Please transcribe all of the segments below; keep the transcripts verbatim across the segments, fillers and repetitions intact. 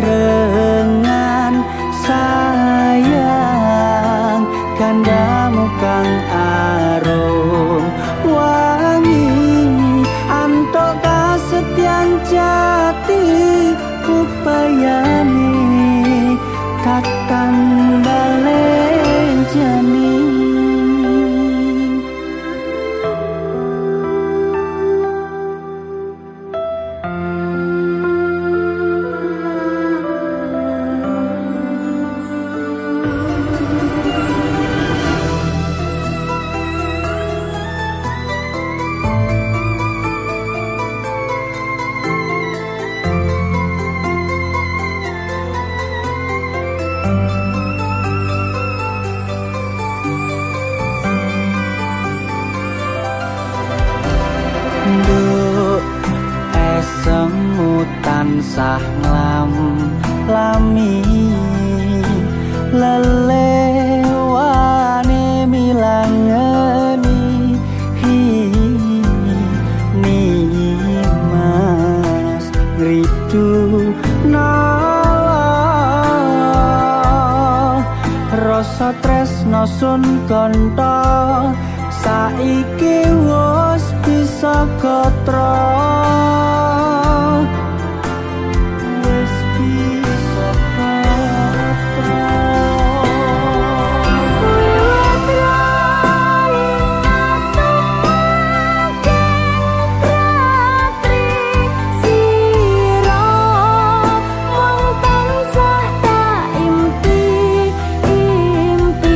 rengan sayang kandamu kang arum wangi antuk kasetyan jati upayane takkan balen jani. Nduk esemu tansah nglam lami lelewane milangeni ni mas ridu nala rasa tresno sun kantha saiki wis bisa gatra wis bisa gatra wiwit raing atumake ratri sira mung tansah tak impi impi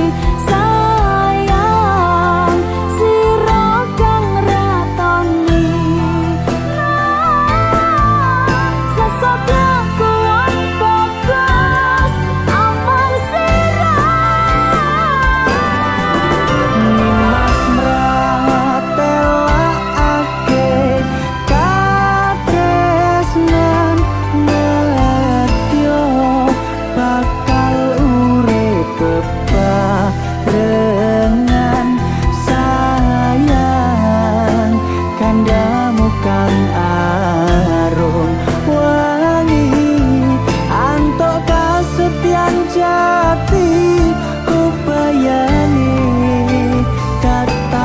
sayang sira kang ratoni sesodaku bagus amar sira nimas mratelake katresnan nedya bakal urip bebarengan sayang kandamu kang